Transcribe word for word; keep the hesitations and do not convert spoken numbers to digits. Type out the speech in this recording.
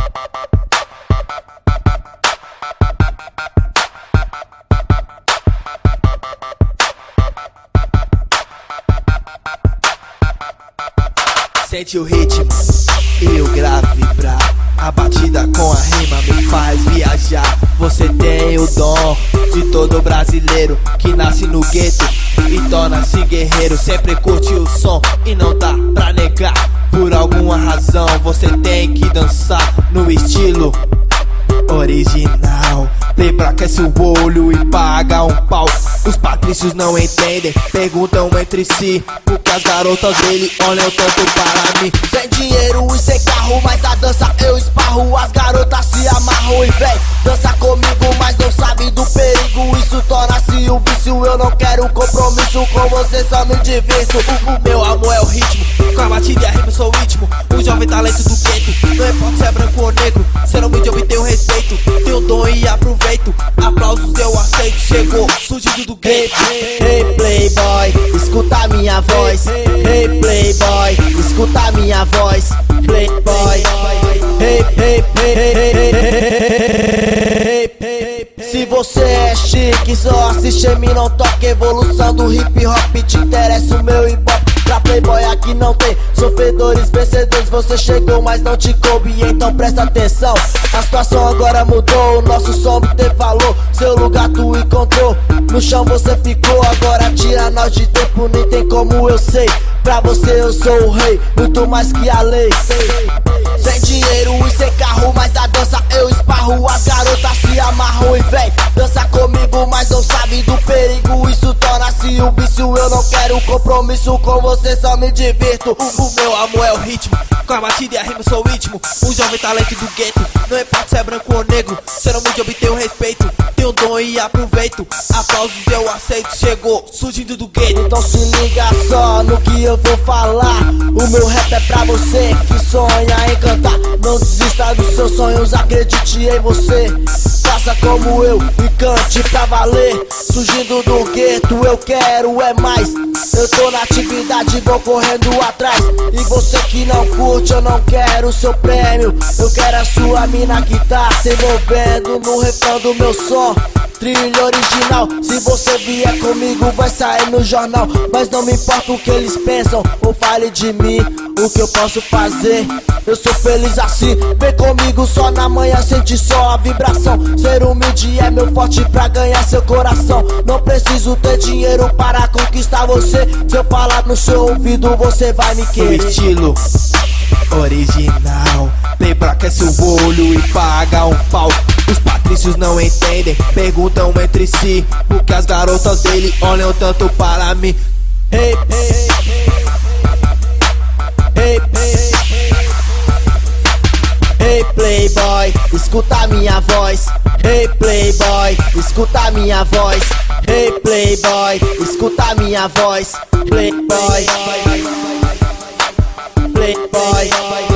Sente o ritmo e o grave pra a batida com a rima me faz viajar. Você tem o dom de todo brasileiro que nasce no gueto e torna-se guerreiro. Sempre curte o som e não dá pra negar. Por alguma razão você tem que dançar no estilo original. Lembra que aquece o olho e paga um pau. Os patrícios não entendem, perguntam entre si porque as garotas dele olham tanto para mim. Sem dinheiro e sem carro, mas a dança eu esparro. As garotas se amarram e vem dança comigo, mas não sabe do perigo. Isso torna-se um vício, eu não quero compromisso com você, só me divirto. O meu amor é o ritmo, com a batida e a rima eu sou o ritmo. O jovem talento do gueto, não importa se é branco ou negro, cê não me obter o respeito. Tenho dom e aproveito, aplausos eu aceito. Chegou, surgido do gueto. Hey, hey playboy, escuta minha voz. Hey playboy, escuta minha voz. Playboy, hey, hey, hey, hey, hey, hey, hey. Se você é chique, só assiste em mim, não toca. Evolução do hip hop, te interessa o meu ibope. Pra playboy aqui não tem sofredores, vencedores. Você chegou, mas não te coube, então presta atenção. A situação agora mudou, o nosso som tem valor. Seu lugar tu encontrou, no chão você ficou. Agora tira nós de tempo, nem tem como eu sei. Pra você eu sou o rei, muito mais que a lei. Sem dinheiro e sem carro, mas a dança eu esparro. As garotas se amarram e vem dança comigo, mas não sabe do perigo. Isso torna-se um vício, eu não quero compromisso com você, só me divirto. O, o meu amor é o ritmo, com a batida e a rima eu sou o ritmo. O jovem talento do gueto, não importa se é branco ou negro, cê não me obter o respeito. Tenho dom e aproveito, aplausos eu aceito. Chegou, surgindo do gueto. Então se liga só no que eu vou falar. O meu rap é pra você que sonha em cantar. Não desista dos seus sonhos, acredite em você. Faça como eu e cante pra valer. Surgindo do gueto, eu quero é mais. Eu tô na atividade, vou correndo atrás. E você que não curte, eu não quero o seu prêmio. Eu quero a sua mina que tá se envolvendo no refrão do meu som. Trilha original, se você vier comigo vai sair no jornal. Mas não me importa o que eles pensam ou fale de mim, o que eu posso fazer, eu sou feliz assim. Vem comigo só na manhã, sente só a vibração. Ser humilde é meu forte pra ganhar seu coração. Não preciso ter dinheiro para conquistar você. Se eu falar no seu ouvido você vai me querer. O estilo original, lembra que aquece o olho e paga um pau. Os patrícios não entendem, perguntam entre si porque as garotas dele olham tanto para mim. Hey, hey, hey, hey, hey playboy, escuta minha voz. Hey playboy, escuta minha voz. Hey playboy, escuta minha voz. Playboy, playboy.